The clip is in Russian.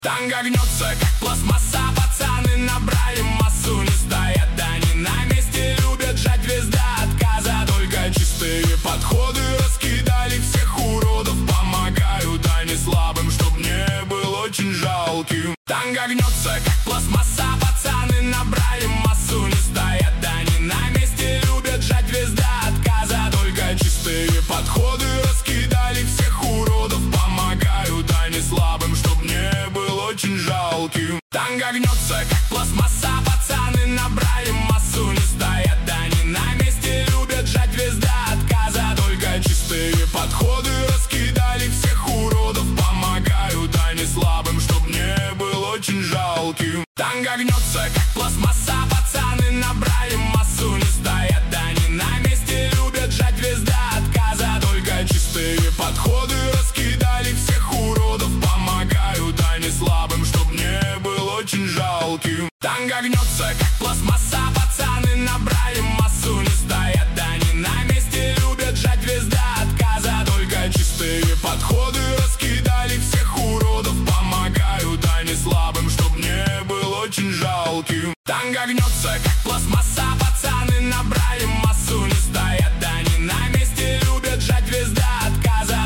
Танго гнется, как пластмасса, пацаны набрали массу. Не стоят они на месте, любят жать весь до отказа. Только чистые подходы раскидали всех уродов. Помогают они слабым, чтоб не был очень жалким. Танго гнется, как пластмасса, пацаны набрали массу. Не стоят они на месте, любят жать весь до отказа. Только чистые подходы раскидали всех уродов. Помогают они слабым, чтоб не был очень жалким. Танго гнется, как пластмасса, пацаны набрали массу. Не стоят они на месте, любят жать весь до отказа. Только чистые подходы раскидали всех уродов. Помогают они слабым, чтоб не был очень жалким. Танго гнется, как пластмасса, пацаны набрали массу. Не стоят они на месте, любят жать весь до отказа. Только чистые подходы раскидали всех уродов. Помогают они слабым, чтоб не был очень жалким. Танго гнется, как пластмасса, пацаны набрали массу. Не стоят они на месте, любят жать весь до отказа. Только чистые подходы раскидали всех уродов. Помогают они слабым, чтоб не был очень жалким. Танго гнется, как пластмасса, пацаны набрали массу. Не стоят они на месте,